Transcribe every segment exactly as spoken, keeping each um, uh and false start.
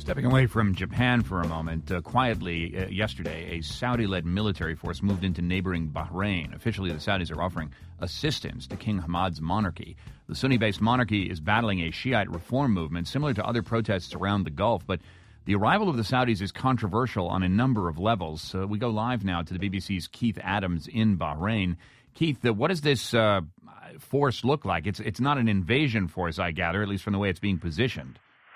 Stepping away from Japan for a moment, uh, quietly uh, yesterday, a Saudi-led military force moved into neighboring Bahrain. Officially, the Saudis are offering assistance to King Hamad's monarchy. The Sunni-based monarchy is battling a Shiite reform movement similar to other protests around the Gulf, but the arrival of the Saudis is controversial on a number of levels. Uh, we go live now to the B B C's Keith Adams in Bahrain. Keith, uh, what does this uh, force look like? It's it's not an invasion force, I gather, at least from the way it's being positioned.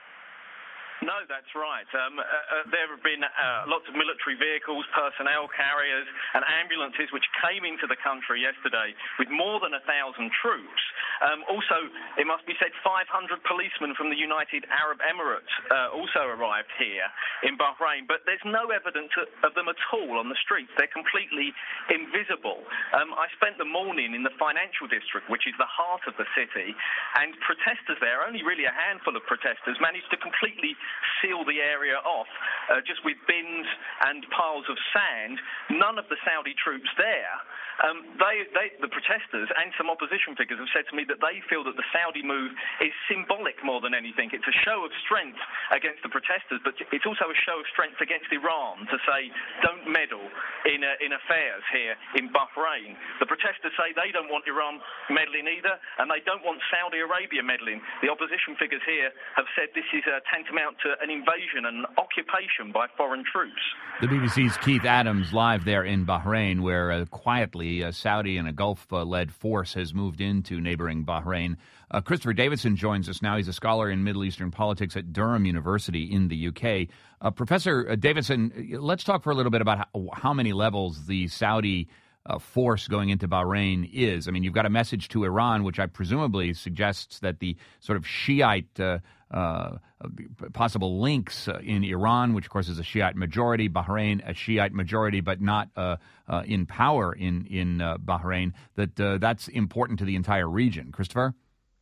No, that's right. Um, uh, uh, there have been uh, lots of military vehicles, personnel carriers and ambulances which came into the country yesterday with more than a thousand troops. Um, also, it must be said, five hundred policemen from the United Arab Emirates uh, also arrived here in Bahrain, but there's no evidence of them at all on the streets. They're completely invisible. Um, I spent the morning in the financial district, which is the heart of the city, and protesters there, only really a handful of protesters, managed to completely seal the area off uh, just with bins and piles of sand. None of the Saudi troops there. Um, they, they, the protesters and some opposition figures have said to me that they feel that the Saudi move is symbolic more than anything. It's a show of strength against the protesters, but it's also a show of strength against Iran to say, don't meddle in, uh, in affairs here in Bahrain. The protesters say they don't want Iran meddling either, and they don't want Saudi Arabia meddling. The opposition figures here have said this is uh, tantamount to an invasion and occupation by foreign troops. The B B C's Keith Adams live there in Bahrain, where uh, quietly a Saudi and a Gulf-led force has moved into neighboring Bahrain. Uh, Christopher Davidson joins us now. He's a scholar in Middle Eastern politics at Durham University in the U K. Uh, Professor Davidson, let's talk for a little bit about how, how many levels the Saudi uh, force going into Bahrain is. I mean, you've got a message to Iran, which I presumably suggests that the sort of Shiite uh, uh, possible links uh, in Iran, which of course is a Shiite majority, Bahrain a Shiite majority, but not uh, uh, in power in in uh, Bahrain, that uh, that's important to the entire region. Christopher?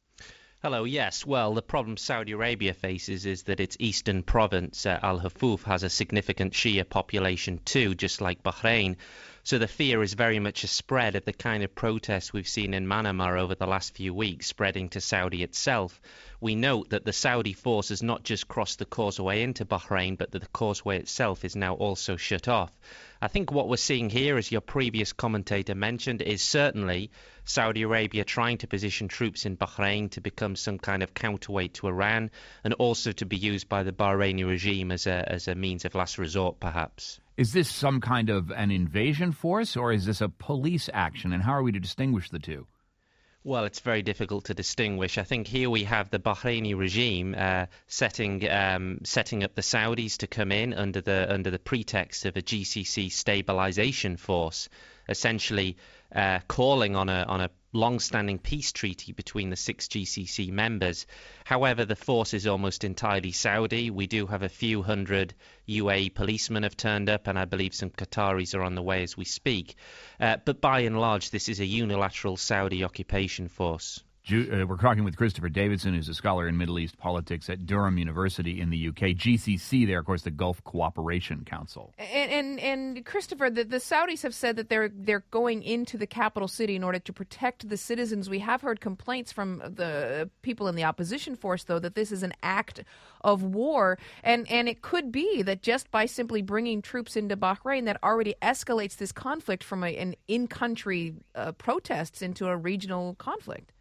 Hello, yes. Well, the problem Saudi Arabia faces is that its eastern province, uh, Al-Hufuf, has a significant Shia population too, just like Bahrain. So the fear is very much a spread of the kind of protests we've seen in Manama over the last few weeks, spreading to Saudi itself. We note that the Saudi force has not just crossed the causeway into Bahrain, but that the causeway itself is now also shut off. I think what we're seeing here, as your previous commentator mentioned, is certainly Saudi Arabia trying to position troops in Bahrain to become some kind of counterweight to Iran, and also to be used by the Bahraini regime as a as a means of last resort, perhaps. Is this some kind of an invasion force, or is this a police action, and how are we to distinguish the two? Well, it's very difficult to distinguish. I think here we have the Bahraini regime uh, setting um, setting up the Saudis to come in under the under the pretext of a G C C stabilization force, essentially uh, calling on a on a long-standing peace treaty between the six G C C members. However, the force is almost entirely Saudi. We do have a few hundred U A E policemen have turned up, and I believe some Qataris are on the way as we speak. Uh, but by and large, this is a unilateral Saudi occupation force. Uh, we're talking with Christopher Davidson, who's a scholar in Middle East politics at Durham University in the U K. G C C there, of course, the Gulf Cooperation Council. And and, and Christopher, the, the Saudis have said that they're they're going into the capital city in order to protect the citizens. We have heard complaints from the people in the opposition force, though, that this is an act of war. And, and it could be that just by simply bringing troops into Bahrain, that already escalates this conflict from a, an in-country uh, protests into a regional conflict.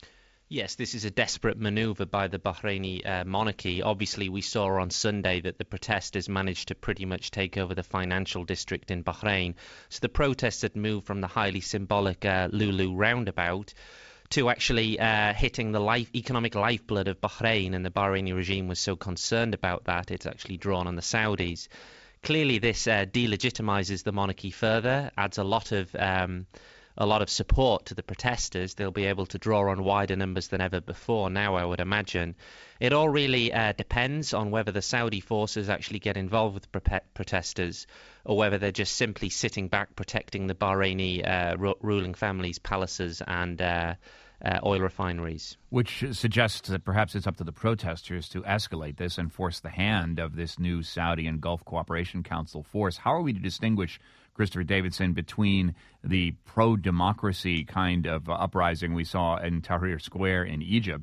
Yes, this is a desperate maneuver by the Bahraini uh, monarchy. Obviously, we saw on Sunday that the protesters managed to pretty much take over the financial district in Bahrain. So the protests had moved from the highly symbolic uh, Lulu roundabout to actually uh, hitting the life, economic lifeblood of Bahrain, and the Bahraini regime was so concerned about that, it's actually drawn on the Saudis. Clearly, this uh, delegitimizes the monarchy further, adds a lot of... Um, a lot of support to the protesters. They'll be able to draw on wider numbers than ever before now, I would imagine. It all really uh, depends on whether the Saudi forces actually get involved with pre- protesters, or whether they're just simply sitting back protecting the Bahraini uh, ru- ruling family's palaces and uh, uh, oil refineries. Which suggests that perhaps it's up to the protesters to escalate this and force the hand of this new Saudi and Gulf Cooperation Council force. How are we to distinguish, Christopher Davidson, between the pro-democracy kind of uprising we saw in Tahrir Square in Egypt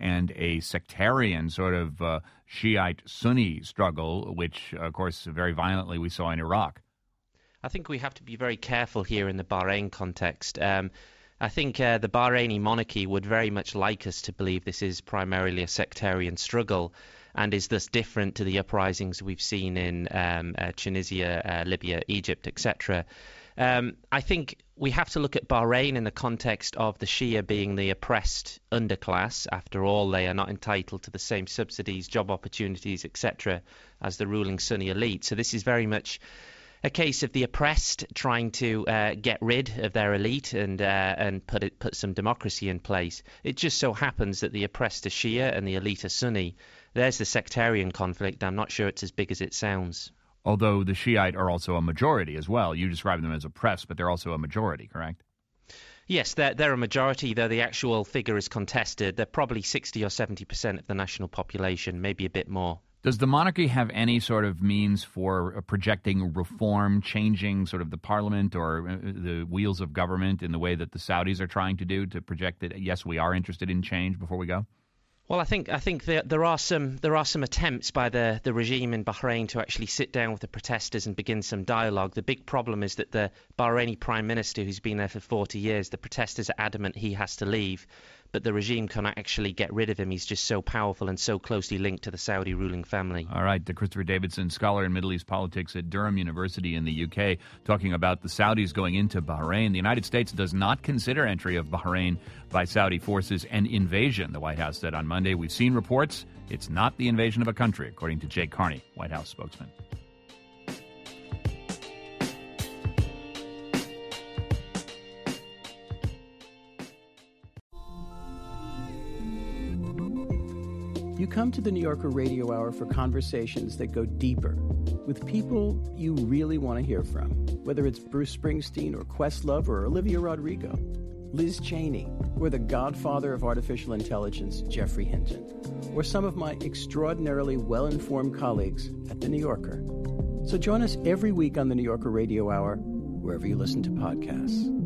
and a sectarian sort of uh, Shiite-Sunni struggle, which, of course, very violently we saw in Iraq. I think we have to be very careful here in the Bahrain context. Um, I think uh, the Bahraini monarchy would very much like us to believe this is primarily a sectarian struggle and is thus different to the uprisings we've seen in um, uh, Tunisia, uh, Libya, Egypt, et cetera. Um, I think we have to look at Bahrain in the context of the Shia being the oppressed underclass. After all, they are not entitled to the same subsidies, job opportunities, et cetera, as the ruling Sunni elite. So this is very much a case of the oppressed trying to uh, get rid of their elite and uh, and put it, put some democracy in place. It just so happens that the oppressed are Shia and the elite are Sunni. There's the sectarian conflict. I'm not sure it's as big as it sounds. Although the Shiite are also a majority as well. You describe them as oppressed, but they're also a majority, correct? Yes, they're, they're a majority, though the actual figure is contested. They're probably sixty or seventy percent of the national population, maybe a bit more. Does the monarchy have any sort of means for projecting reform, changing sort of the parliament or the wheels of government in the way that the Saudis are trying to do, to project that, yes, we are interested in change before we go? Well, I think I think there, there are some there are some attempts by the, the regime in Bahrain to actually sit down with the protesters and begin some dialogue. The big problem is that the Bahraini Prime Minister, who's been there for forty years, the protesters are adamant he has to leave, but the regime cannot actually get rid of him. He's just so powerful and so closely linked to the Saudi ruling family. All right, the Christopher Davidson, scholar in Middle East politics at Durham University in the U K, talking about the Saudis going into Bahrain. The United States does not consider entry of Bahrain by Saudi forces an invasion, the White House said on Monday. We've seen reports. It's not the invasion of a country, according to Jake Carney, White House spokesman. You come to the New Yorker Radio Hour for conversations that go deeper with people you really want to hear from, whether it's Bruce Springsteen or Questlove or Olivia Rodrigo, Liz Cheney, or the godfather of artificial intelligence, Jeffrey Hinton, or some of my extraordinarily well-informed colleagues at The New Yorker. So join us every week on the New Yorker Radio Hour, wherever you listen to podcasts.